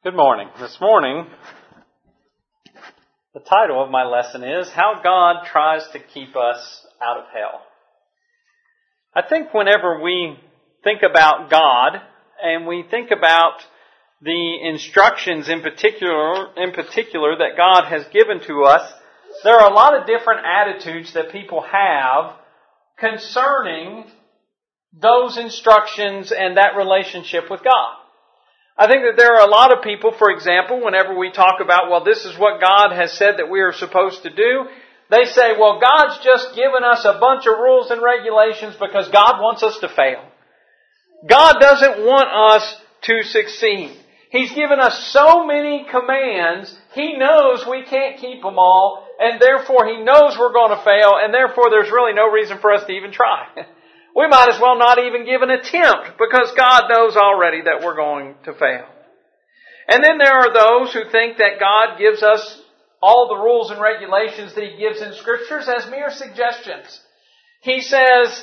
Good morning. This morning, the title of my lesson is How God Tries to Keep Us Out of Hell. I think whenever we think about God and we think about the instructions in particular that God has given to us, there are a lot of different attitudes that people have concerning those instructions and that relationship with God. I think that there are a lot of people, for example, whenever we talk about, well, this is what God has said that we are supposed to do, they say, well, God's just given us a bunch of rules and regulations because God wants us to fail. God doesn't want us to succeed. He's given us so many commands, He knows we can't keep them all, and therefore He knows we're going to fail, and therefore there's really no reason for us to even try. We might as well not even give an attempt because God knows already that we're going to fail. And then there are those who think that God gives us all the rules and regulations that He gives in Scriptures as mere suggestions. He says,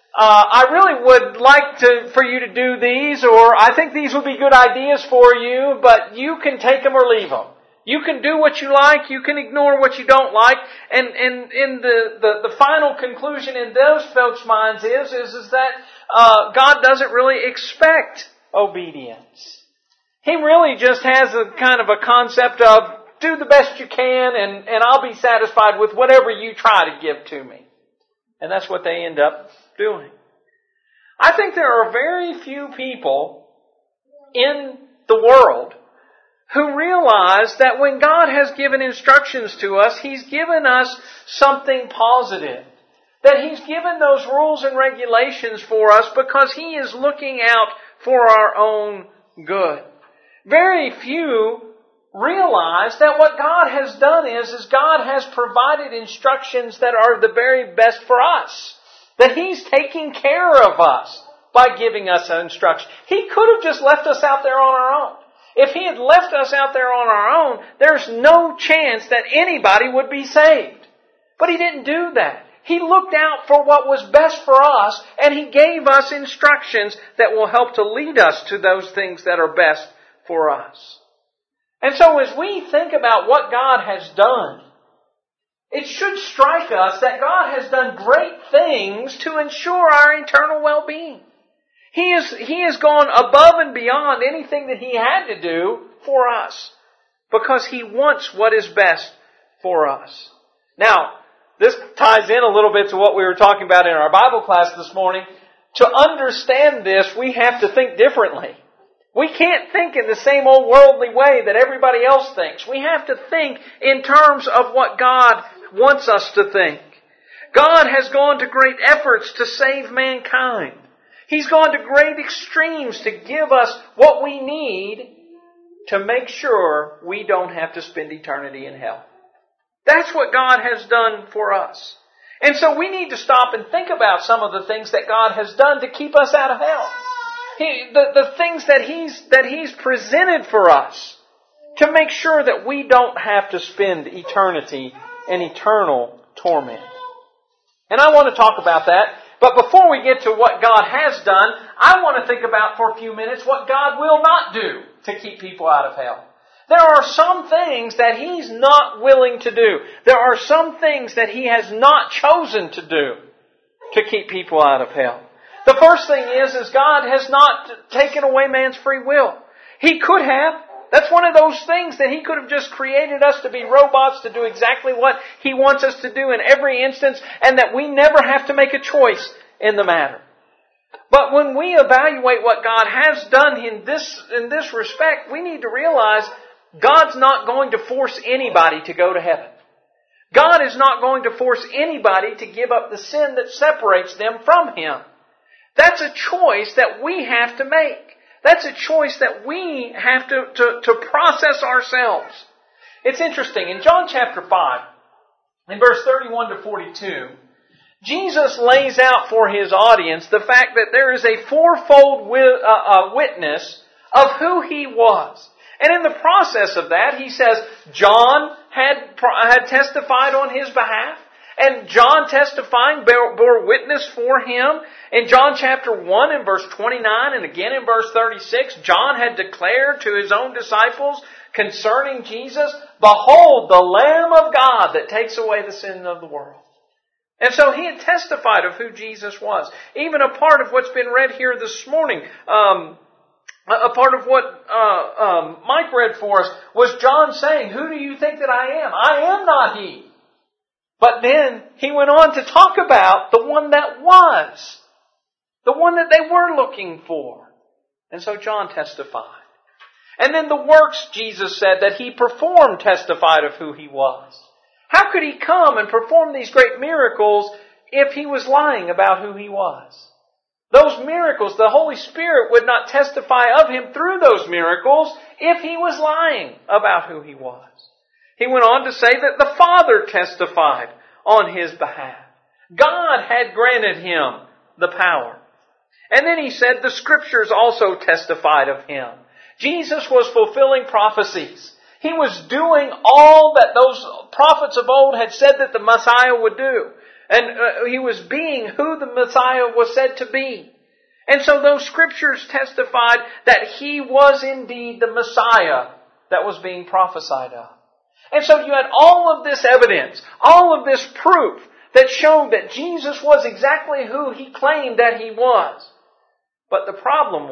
I really would like for you to do these, or I think these would be good ideas for you, but you can take them or leave them. You can do what you like, you can ignore what you don't like, and in the final conclusion in those folks' minds is that God doesn't really expect obedience. He really just has a kind of a concept of do the best you can and I'll be satisfied with whatever you try to give to me. And that's what they end up doing. I think there are very few people in the world who realize that when God has given instructions to us, He's given us something positive. That He's given those rules and regulations for us because He is looking out for our own good. Very few realize that what God has done is God has provided instructions that are the very best for us. That He's taking care of us by giving us instruction. He could have just left us out there on our own. If He had left us out there on our own, there's no chance that anybody would be saved. But He didn't do that. He looked out for what was best for us, and He gave us instructions that will help to lead us to those things that are best for us. And so as we think about what God has done, it should strike us that God has done great things to ensure our eternal well-being. He has gone above and beyond anything that He had to do for us because He wants what is best for us. Now, this ties in a little bit to what we were talking about in our Bible class this morning. To understand this, we have to think differently. We can't think in the same old worldly way that everybody else thinks. We have to think in terms of what God wants us to think. God has gone to great efforts to save mankind. He's gone to great extremes to give us what we need to make sure we don't have to spend eternity in hell. That's what God has done for us. And so we need to stop and think about some of the things that God has done to keep us out of hell. The things that He's presented for us to make sure that we don't have to spend eternity in eternal torment. And I want to talk about that. But before we get to what God has done, I want to think about for a few minutes what God will not do to keep people out of hell. There are some things that He's not willing to do. There are some things that He has not chosen to do to keep people out of hell. The first thing is God has not taken away man's free will. He could have. That's one of those things that He could have just created us to be robots to do exactly what He wants us to do in every instance, and that we never have to make a choice in the matter. But when we evaluate what God has done in this respect, we need to realize God's not going to force anybody to go to heaven. God is not going to force anybody to give up the sin that separates them from Him. That's a choice that we have to make. That's a choice that we have to process ourselves. It's interesting. In John chapter 5, in verse 31 to 42, Jesus lays out for His audience the fact that there is a fourfold witness of who He was. And in the process of that, He says John had testified on His behalf. and John testifying bore witness for him. In John chapter 1 and verse 29 and again in verse 36, John had declared to his own disciples concerning Jesus, "Behold, the Lamb of God that takes away the sin of the world." And so he had testified of who Jesus was. Even a part of what's been read here this morning, a part of what Mike read for us was John saying, "Who do you think that I am? I am not He." But then he went on to talk about the one that was, the one that they were looking for. And so John testified. And then the works, Jesus said, that He performed testified of who He was. How could He come and perform these great miracles if He was lying about who He was? Those miracles, the Holy Spirit would not testify of Him through those miracles if He was lying about who He was. He went on to say that the Father testified on His behalf. God had granted Him the power. And then He said the Scriptures also testified of Him. Jesus was fulfilling prophecies. He was doing all that those prophets of old had said that the Messiah would do. And He was being who the Messiah was said to be. And so those Scriptures testified that He was indeed the Messiah that was being prophesied of. And so you had all of this evidence, all of this proof that showed that Jesus was exactly who He claimed that He was. But the problem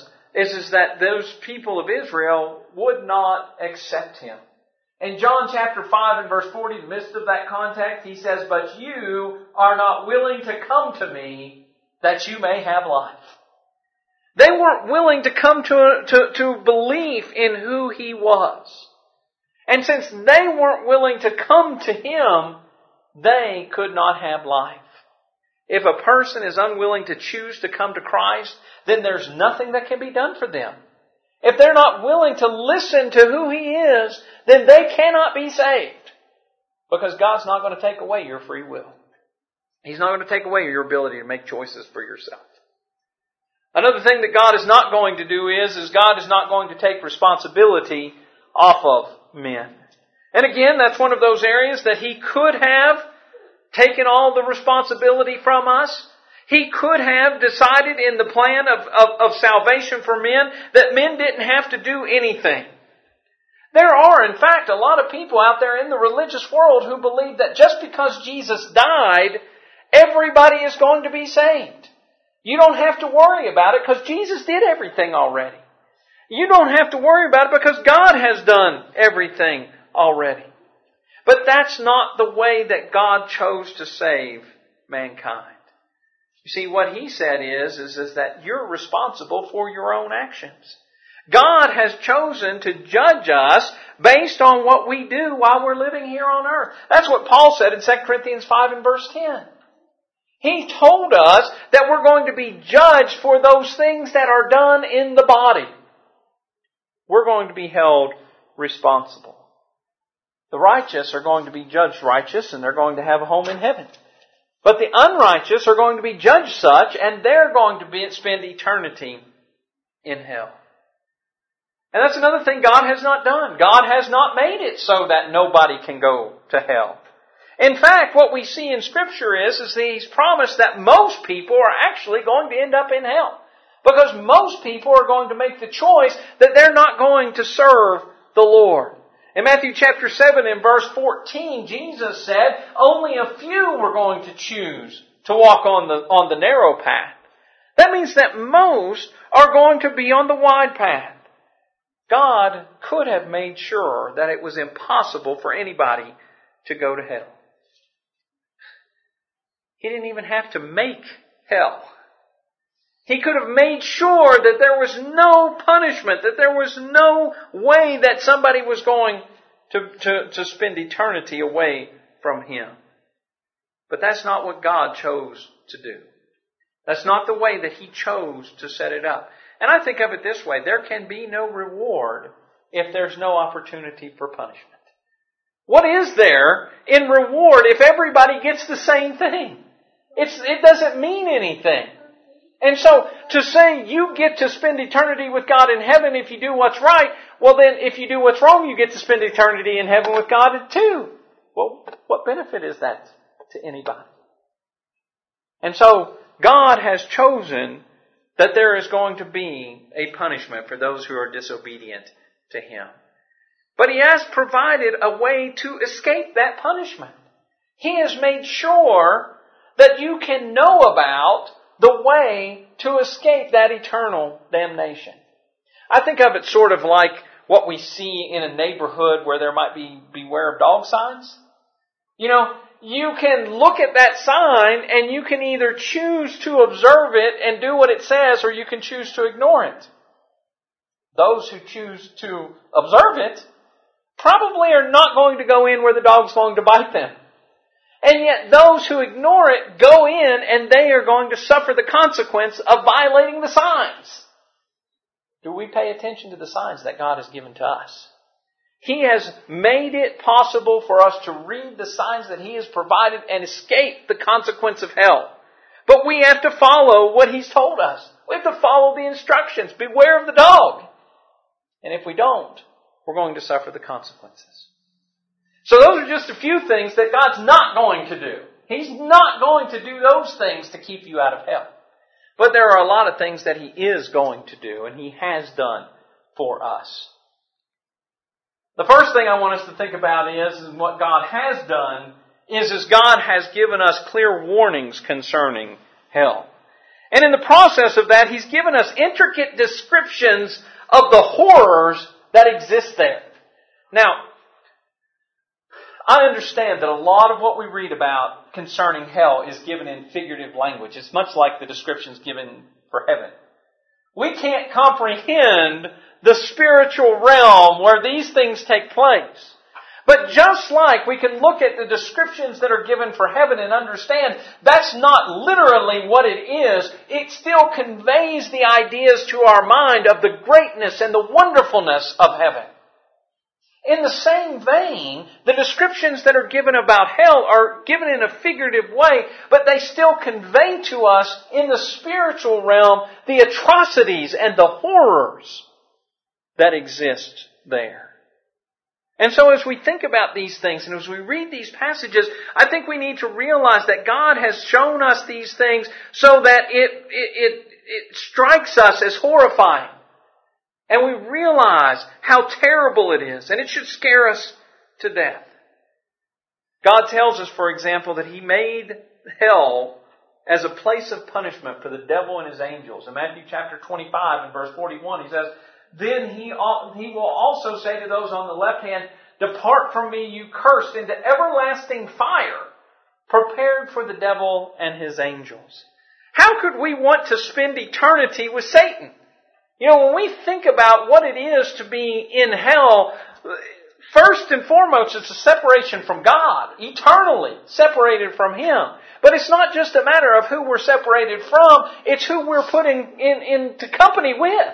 is that those people of Israel would not accept Him. In John chapter 5 and verse 40, in the midst of that context, He says, "But you are not willing to come to me that you may have life." They weren't willing to come to belief in who He was. And since they weren't willing to come to Him, they could not have life. If a person is unwilling to choose to come to Christ, then there's nothing that can be done for them. If they're not willing to listen to who He is, then they cannot be saved. Because God's not going to take away your free will. He's not going to take away your ability to make choices for yourself. Another thing that God is not going to do is God is not going to take responsibility off of men. And again, that's one of those areas that He could have taken all the responsibility from us. He could have decided in the plan of salvation for men that men didn't have to do anything. There are, in fact, a lot of people out there in the religious world who believe that just because Jesus died, everybody is going to be saved. You don't have to worry about it because Jesus did everything already. You don't have to worry about it because God has done everything already. But that's not the way that God chose to save mankind. You see, what He said is that you're responsible for your own actions. God has chosen to judge us based on what we do while we're living here on earth. That's what Paul said in 2 Corinthians 5 and verse 10. He told us that we're going to be judged for those things that are done in the body. We're going to be held responsible. The righteous are going to be judged righteous and they're going to have a home in heaven. But the unrighteous are going to be judged such and they're going to spend eternity in hell. And that's another thing God has not done. God has not made it so that nobody can go to hell. In fact, what we see in Scripture is that He's promised that most people are actually going to end up in hell. Because most people are going to make the choice that they're not going to serve the Lord. In Matthew chapter 7 and verse 14, Jesus said only a few were going to choose to walk on the narrow path. That means that most are going to be on the wide path. God could have made sure that it was impossible for anybody to go to hell. He didn't even have to make hell. He could have made sure that there was no punishment, that there was no way that somebody was going to spend eternity away from Him. But that's not what God chose to do. That's not the way that He chose to set it up. And I think of it this way, there can be no reward if there's no opportunity for punishment. What is there in reward if everybody gets the same thing? It doesn't mean anything. And so, to say you get to spend eternity with God in heaven if you do what's right, well then, if you do what's wrong, you get to spend eternity in heaven with God too. Well, what benefit is that to anybody. And so God has chosen that there is going to be a punishment for those who are disobedient to Him. But He has provided a way to escape that punishment. He has made sure that you can know about the way to escape that eternal damnation. I think of it sort of like what we see in a neighborhood where there might be beware of dog signs. You know, you can look at that sign and you can either choose to observe it and do what it says, or you can choose to ignore it. Those who choose to observe it probably are not going to go in where the dog's going to bite them. And yet those who ignore it go in and they are going to suffer the consequence of violating the signs. Do we pay attention to the signs that God has given to us? He has made it possible for us to read the signs that He has provided and escape the consequence of hell. But we have to follow what He's told us. We have to follow the instructions. Beware of the dog. And if we don't, we're going to suffer the consequences. So those are just a few things that God's not going to do. He's not going to do those things to keep you out of hell. But there are a lot of things that He is going to do, and He has done for us. The first thing I want us to think about is what God has done is God has given us clear warnings concerning hell. And in the process of that, He's given us intricate descriptions of the horrors that exist there. Now, I understand that a lot of what we read about concerning hell is given in figurative language. It's much like the descriptions given for heaven. We can't comprehend the spiritual realm where these things take place. But just like we can look at the descriptions that are given for heaven and understand that's not literally what it is, it still conveys the ideas to our mind of the greatness and the wonderfulness of heaven. In the same vein, the descriptions that are given about hell are given in a figurative way, but they still convey to us in the spiritual realm the atrocities and the horrors that exist there. And so as we think about these things and as we read these passages, I think we need to realize that God has shown us these things so that it strikes us as horrifying. And we realize how terrible it is, and it should scare us to death. God tells us, for example, that He made hell as a place of punishment for the devil and his angels. In Matthew chapter 25 and verse 41, He says, "Then he will also say to those on the left hand, 'Depart from me, you cursed, into everlasting fire, prepared for the devil and his angels.'" How could we want to spend eternity with Satan? You know, when we think about what it is to be in hell, first and foremost, it's a separation from God, eternally separated from Him. But it's not just a matter of who we're separated from, it's who we're putting into company with.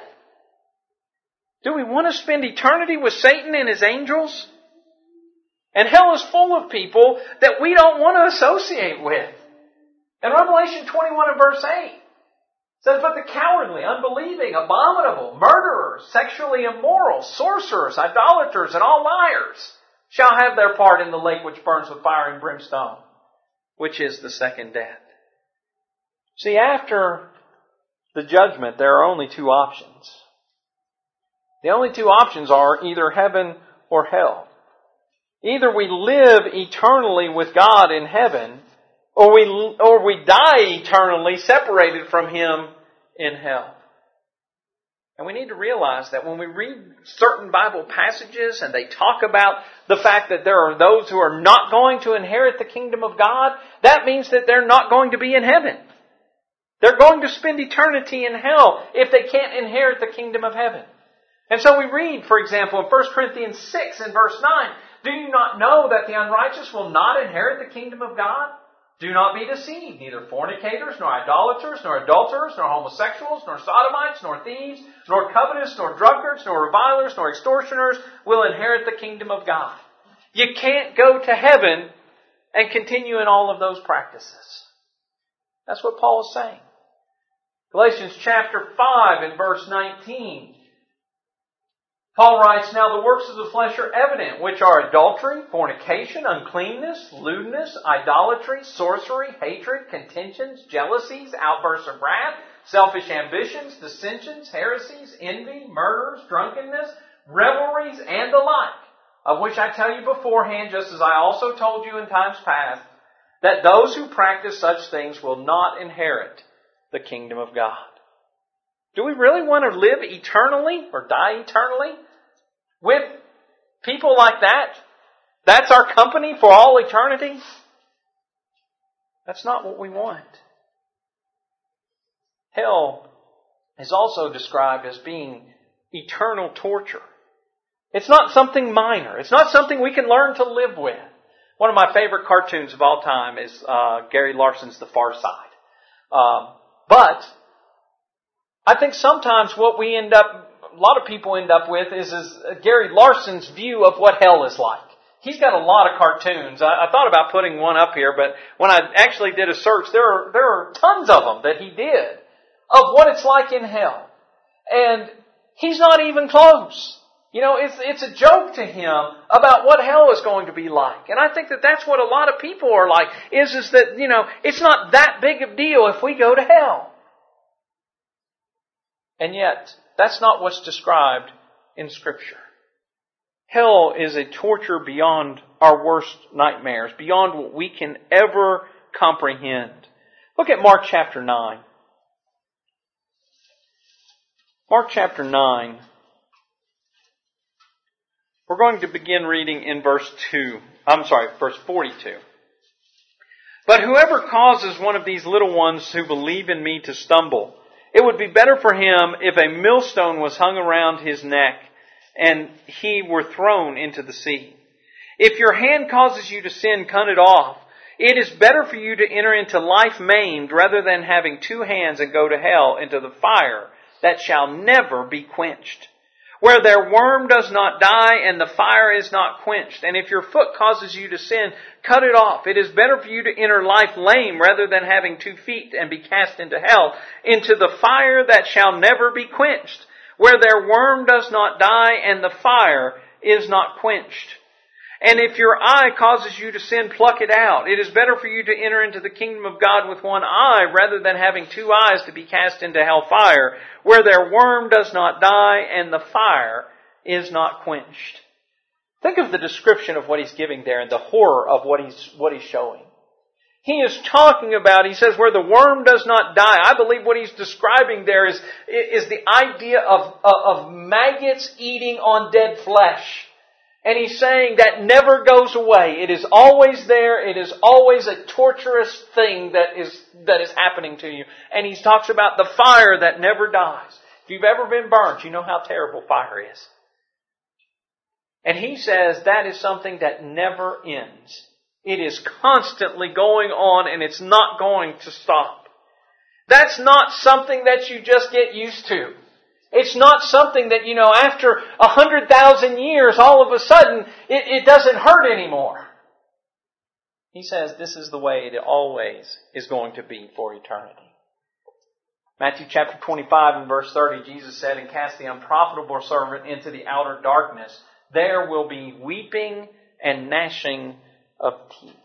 Do we want to spend eternity with Satan and his angels? And hell is full of people that we don't want to associate with. In Revelation 21 and verse 8, it says, "But the cowardly, unbelieving, abominable, murderers, sexually immoral, sorcerers, idolaters, and all liars shall have their part in the lake which burns with fire and brimstone, which is the second death." See, after the judgment, there are only two options. The only two options are either heaven or hell. Either we live eternally with God in heaven, or we die eternally separated from Him in hell. And we need to realize that when we read certain Bible passages and they talk about the fact that there are those who are not going to inherit the kingdom of God, that means that they're not going to be in heaven. They're going to spend eternity in hell if they can't inherit the kingdom of heaven. And so we read, for example, in 1 Corinthians 6 and verse 9, "Do you not know that the unrighteous will not inherit the kingdom of God? Do not be deceived. Neither fornicators, nor idolaters, nor adulterers, nor homosexuals, nor sodomites, nor thieves, nor covetous, nor drunkards, nor revilers, nor extortioners will inherit the kingdom of God." You can't go to heaven and continue in all of those practices. That's what Paul is saying. Galatians chapter 5 and verse 19 Paul writes, "Now the works of the flesh are evident, which are adultery, fornication, uncleanness, lewdness, idolatry, sorcery, hatred, contentions, jealousies, outbursts of wrath, selfish ambitions, dissensions, heresies, envy, murders, drunkenness, revelries, and the like, of which I tell you beforehand, just as I also told you in times past, that those who practice such things will not inherit the kingdom of God." Do we really want to live eternally or die eternally with people like that? That's our company for all eternity? That's not what we want. Hell is also described as being eternal torture. It's not something minor. It's not something we can learn to live with. One of my favorite cartoons of all time is Gary Larson's The Far Side. But I think sometimes what a lot of people end up with is Gary Larson's view of what hell is like. He's got a lot of cartoons. I thought about putting one up here, but when I actually did a search, there are tons of them that he did of what it's like in hell. And he's not even close. It's a joke to him about what hell is going to be like. And I think that that's what a lot of people are like, is that, it's not that big of a deal if we go to hell. And yet, that's not what's described in Scripture. Hell is a torture beyond our worst nightmares, beyond what we can ever comprehend. Look at Mark chapter 9. Mark chapter 9. We're going to begin reading in verse 42. "But whoever causes one of these little ones who believe in me to stumble, it would be better for him if a millstone was hung around his neck and he were thrown into the sea. If your hand causes you to sin, cut it off. It is better for you to enter into life maimed rather than having two hands and go to hell, into the fire that shall never be quenched, where their worm does not die and the fire is not quenched. And if your foot causes you to sin, cut it off. It is better for you to enter life lame rather than having 2 feet and be cast into hell, into the fire that shall never be quenched, where their worm does not die and the fire is not quenched. And if your eye causes you to sin, pluck it out. It is better for you to enter into the kingdom of God with one eye rather than having 2 eyes to be cast into hellfire, where their worm does not die and the fire is not quenched." Think of the description of what he's giving there and the horror of what he's showing. He is talking about, he says, where the worm does not die. I believe what he's describing there is the idea of maggots eating on dead flesh. And he's saying that never goes away. It is always there. It is always a torturous thing that is happening to you. And he talks about the fire that never dies. If you've ever been burnt, you know how terrible fire is. And he says that is something that never ends. It is constantly going on and it's not going to stop. That's not something that you just get used to. It's not something that, after 100,000 years, all of a sudden, it doesn't hurt anymore. He says this is the way it always is going to be for eternity. Matthew chapter 25 and verse 30, Jesus said, "And cast the unprofitable servant into the outer darkness. There will be weeping and gnashing of teeth."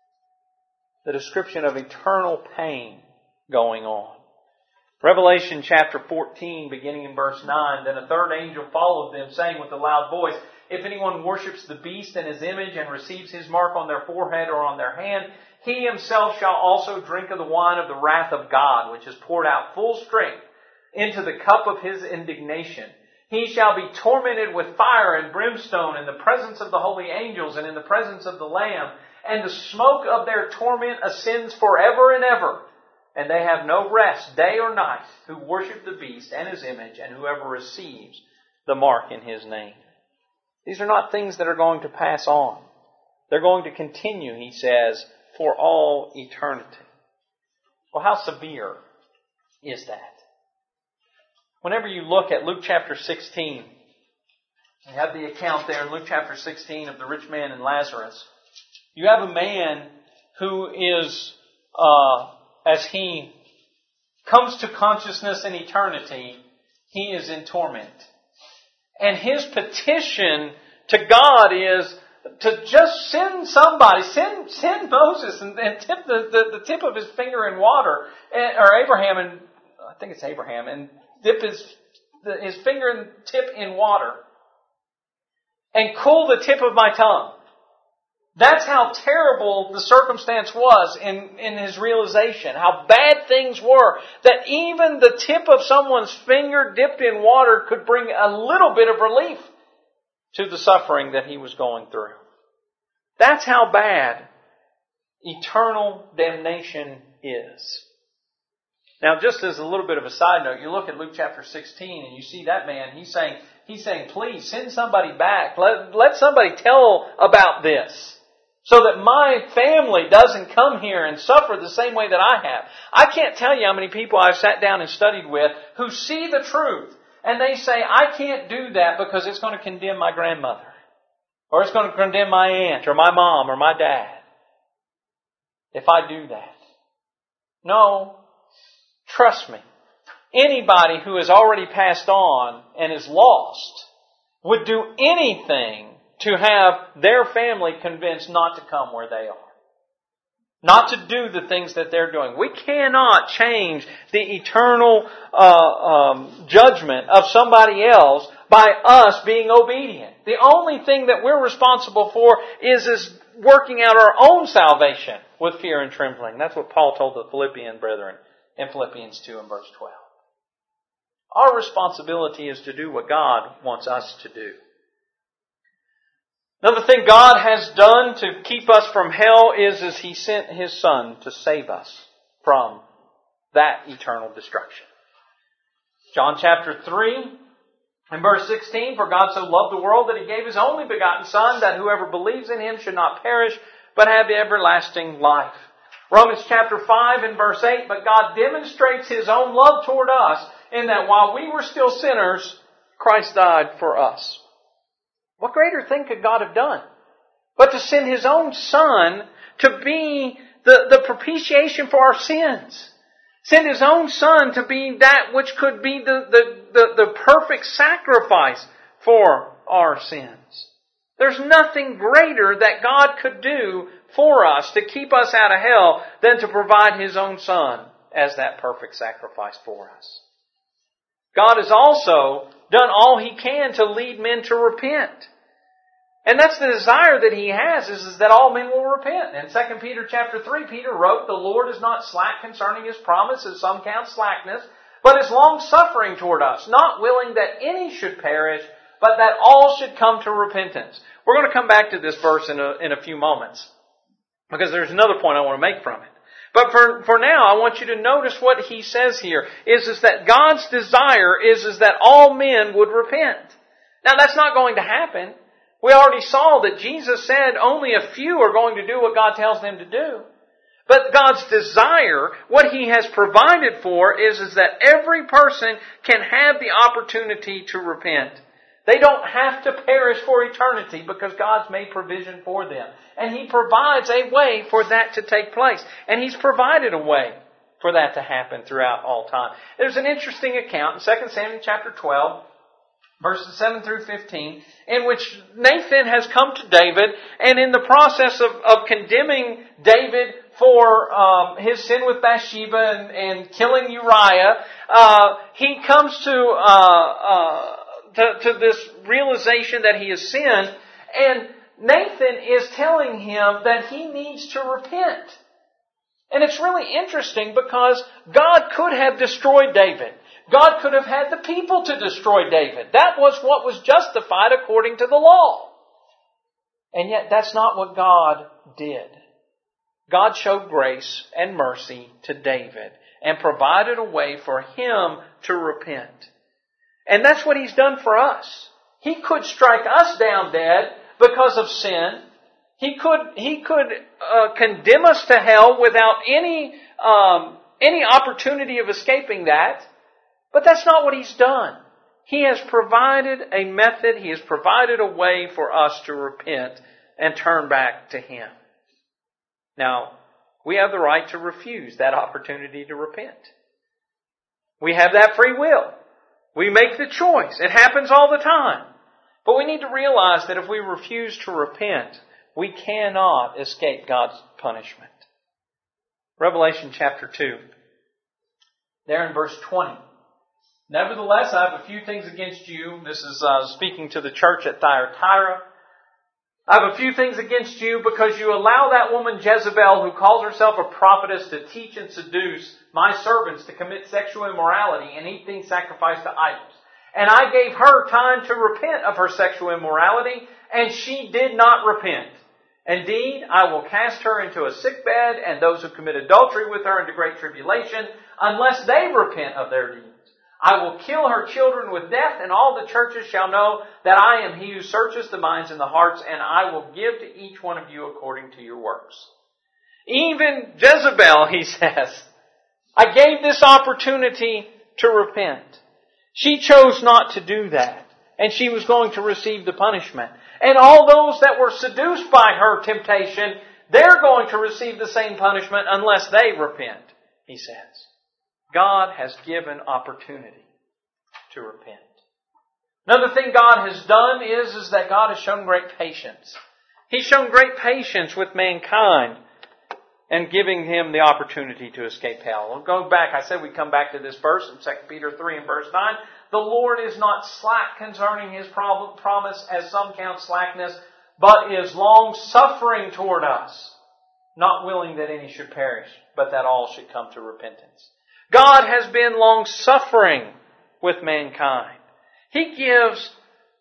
The description of eternal pain going on. Revelation chapter 14, beginning in verse 9, "Then a third angel followed them, saying with a loud voice, If anyone worships the beast and his image and receives his mark on their forehead or on their hand, he himself shall also drink of the wine of the wrath of God, which is poured out full strength into the cup of his indignation. He shall be tormented with fire and brimstone in the presence of the holy angels and in the presence of the Lamb. And the smoke of their torment ascends forever and ever. And they have no rest day or night who worship the beast and his image and whoever receives the mark in his name." These are not things that are going to pass on. They're going to continue, he says, for all eternity. Well, how severe is that? Whenever you look at Luke chapter 16, you have the account there in Luke chapter 16 of the rich man and Lazarus. You have a man who is, as he comes to consciousness in eternity, he is in torment. And his petition to God is to just send somebody, send Moses and tip the tip of his finger in water, or Abraham, and I think it's Abraham, and dip his finger and tip in water and cool the tip of my tongue. That's how terrible the circumstance was in his realization, how bad things were, that even the tip of someone's finger dipped in water could bring a little bit of relief to the suffering that he was going through. That's how bad eternal damnation is. Now, just as a little bit of a side note, you look at Luke chapter 16 and you see that man, he's saying, please send somebody back. Let somebody tell about this, so that my family doesn't come here and suffer the same way that I have. I can't tell you how many people I've sat down and studied with who see the truth and they say, I can't do that because it's going to condemn my grandmother, or it's going to condemn my aunt or my mom or my dad if I do that. No, trust me. Anybody who has already passed on and is lost would do anything to have their family convinced not to come where they are. Not to do the things that they're doing. We cannot change the eternal judgment of somebody else by us being obedient. The only thing that we're responsible for is working out our own salvation with fear and trembling. That's what Paul told the Philippian brethren in Philippians 2 and verse 12. Our responsibility is to do what God wants us to do. Another thing God has done to keep us from hell is He sent His Son to save us from that eternal destruction. John chapter 3 and verse 16, for God so loved the world that He gave His only begotten Son, that whoever believes in Him should not perish, but have everlasting life. Romans chapter 5 and verse 8, but God demonstrates His own love toward us in that while we were still sinners, Christ died for us. What greater thing could God have done but to send His own Son to be the propitiation for our sins? Send His own Son to be that which could be the perfect sacrifice for our sins. There's nothing greater that God could do for us to keep us out of hell than to provide His own Son as that perfect sacrifice for us. God has also done all He can to lead men to repent. And that's the desire that He has, is that all men will repent. In 2 Peter chapter 3, Peter wrote, the Lord is not slack concerning His promise, as some count slackness, but is long-suffering toward us, not willing that any should perish, but that all should come to repentance. We're going to come back to this verse in a few moments, because there's another point I want to make from it. But for now, I want you to notice what he says here, is that God's desire is that all men would repent. Now, that's not going to happen. We already saw that Jesus said only a few are going to do what God tells them to do. But God's desire, what He has provided for, is that every person can have the opportunity to repent. They don't have to perish for eternity because God's made provision for them. And He provides a way for that to take place. And He's provided a way for that to happen throughout all time. There's an interesting account in 2 Samuel chapter 12, verses 7 through 15, in which Nathan has come to David, and in the process of condemning David for his sin with Bathsheba and killing Uriah, he comes to this realization that he has sinned, and Nathan is telling him that he needs to repent. And it's really interesting because God could have destroyed David. God could have had the people to destroy David. That was what was justified according to the law. And yet that's not what God did. God showed grace and mercy to David and provided a way for him to repent. And that's what He's done for us. He could strike us down dead because of sin. He could condemn us to hell without any opportunity of escaping that. But that's not what He's done. He has provided a method. He has provided a way for us to repent and turn back to Him. Now, we have the right to refuse that opportunity to repent. We have that free will. We make the choice. It happens all the time. But we need to realize that if we refuse to repent, we cannot escape God's punishment. Revelation chapter 2. There in verse 20. Nevertheless, I have a few things against you. This is speaking to the church at Thyatira. I have a few things against you because you allow that woman Jezebel, who calls herself a prophetess, to teach and seduce my servants to commit sexual immorality and eat things sacrificed to idols. And I gave her time to repent of her sexual immorality, and she did not repent. Indeed, I will cast her into a sickbed and those who commit adultery with her into great tribulation, unless they repent of their deeds. I will kill her children with death, and all the churches shall know that I am He who searches the minds and the hearts, and I will give to each one of you according to your works. Even Jezebel, he says, I gave this opportunity to repent. She chose not to do that, and she was going to receive the punishment. And all those that were seduced by her temptation, they're going to receive the same punishment unless they repent, he says. God has given opportunity to repent. Another thing God has done is that God has shown great patience. He's shown great patience with mankind and giving him the opportunity to escape hell. We'll go back. I said we come back to this verse in 2 Peter 3 and verse 9. The Lord is not slack concerning His promise, as some count slackness, but is long-suffering toward us, not willing that any should perish, but that all should come to repentance. God has been long-suffering with mankind. He gives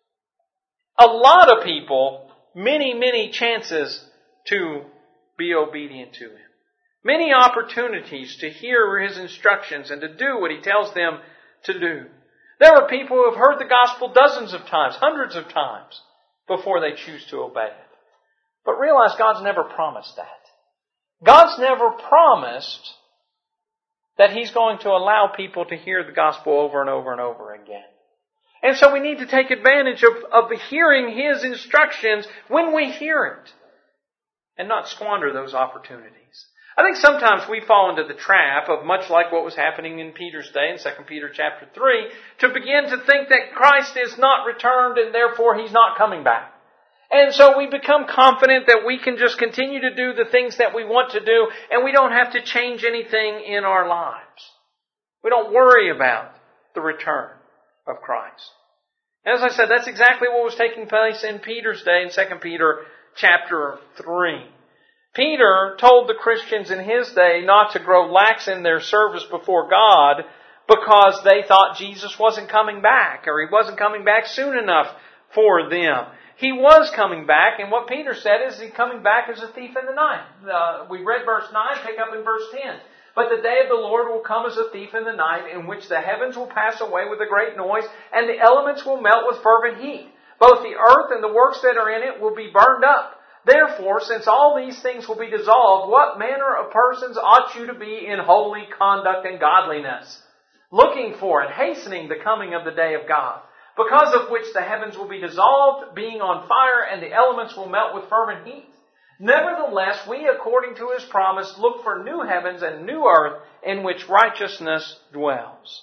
a lot of people many chances to be obedient to Him. Many opportunities to hear His instructions and to do what He tells them to do. There are people who have heard the gospel dozens of times, hundreds of times, before they choose to obey it. But realize God's never promised that. God's never promised that He's going to allow people to hear the gospel over and over and over again. And so we need to take advantage of hearing His instructions when we hear it, and not squander those opportunities. I think sometimes we fall into the trap of, much like what was happening in Peter's day in 2 Peter chapter 3, to begin to think that Christ is not returned and therefore He's not coming back. And so we become confident that we can just continue to do the things that we want to do, and we don't have to change anything in our lives. We don't worry about the return of Christ. As I said, that's exactly what was taking place in Peter's day in 2 Peter chapter 3. Peter told the Christians in his day not to grow lax in their service before God because they thought Jesus wasn't coming back, or He wasn't coming back soon enough for them. He was coming back, and what Peter said is He's coming back as a thief in the night. We read verse 9, pick up in verse 10. But the day of the Lord will come as a thief in the night, in which the heavens will pass away with a great noise, and the elements will melt with fervent heat. Both the earth and the works that are in it will be burned up. Therefore, since all these things will be dissolved, what manner of persons ought you to be in holy conduct and godliness, looking for and hastening the coming of the day of God, because of which the heavens will be dissolved, being on fire, and the elements will melt with fervent heat? Nevertheless, we, according to His promise, look for new heavens and new earth in which righteousness dwells.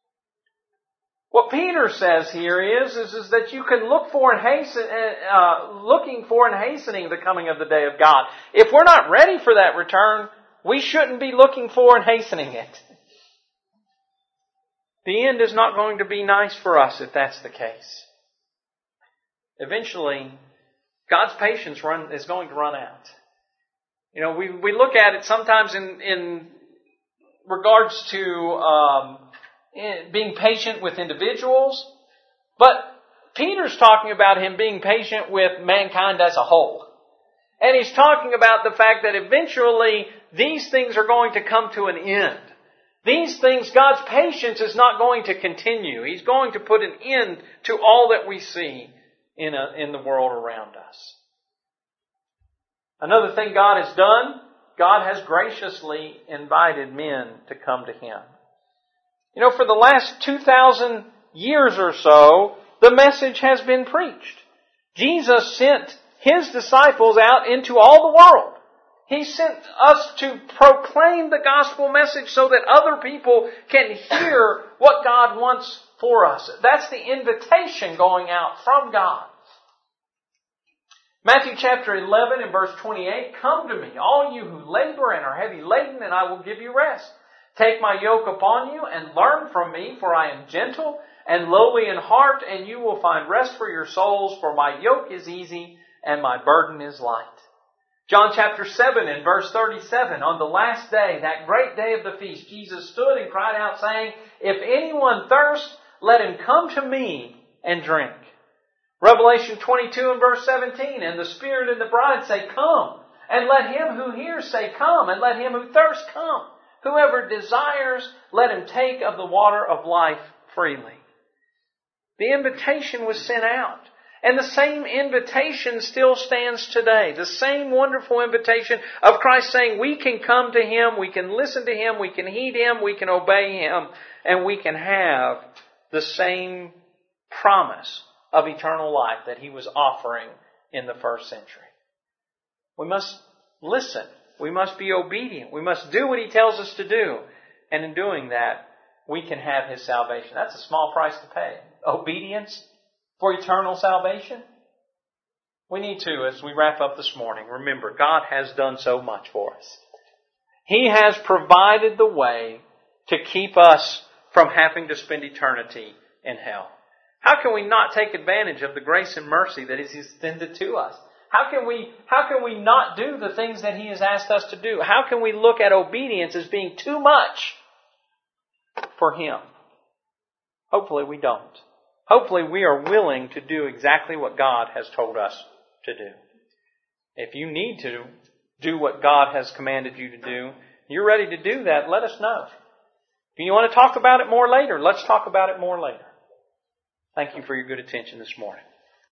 What Peter says here is that you can look for and looking for and hastening the coming of the day of God. If we're not ready for that return, we shouldn't be looking for and hastening it. The end is not going to be nice for us if that's the case. Eventually, God's patience is going to run out. You know, we look at it sometimes in regards to being patient with individuals, but Peter's talking about Him being patient with mankind as a whole. And he's talking about the fact that eventually these things are going to come to an end. These things, God's patience is not going to continue. He's going to put an end to all that we see in the world around us. Another thing God has done, God has graciously invited men to come to Him. You know, for the last 2,000 years or so, the message has been preached. Jesus sent His disciples out into all the world. He sent us to proclaim the gospel message so that other people can hear what God wants for us. That's the invitation going out from God. Matthew chapter 11 and verse 28, "Come to me, all you who labor and are heavy laden, and I will give you rest. Take my yoke upon you and learn from me, for I am gentle and lowly in heart, and you will find rest for your souls, for my yoke is easy and my burden is light." John chapter 7 and verse 37, "On the last day, that great day of the feast, Jesus stood and cried out, saying, 'If anyone thirst, let him come to me and drink.'" Revelation 22 and verse 17, "And the Spirit and the bride say, 'Come.' And let him who hears say, 'Come.' And let him who thirsts come. Whoever desires, let him take of the water of life freely." The invitation was sent out. And the same invitation still stands today. The same wonderful invitation of Christ saying we can come to Him, we can listen to Him, we can heed Him, we can obey Him, and we can have the same promise of eternal life that He was offering in the first century. We must listen. We must be obedient. We must do what He tells us to do. And in doing that, we can have His salvation. That's a small price to pay. Obedience for eternal salvation. We need to, as we wrap up this morning, remember God has done so much for us. He has provided the way to keep us from having to spend eternity in hell. How can we not take advantage of the grace and mercy that is extended to us? How can we not do the things that He has asked us to do? How can we look at obedience as being too much for Him? Hopefully we don't. Hopefully we are willing to do exactly what God has told us to do. If you need to do what God has commanded you to do, you're ready to do that, let us know. If you want to talk about it more later, let's talk about it more later. Thank you for your good attention this morning.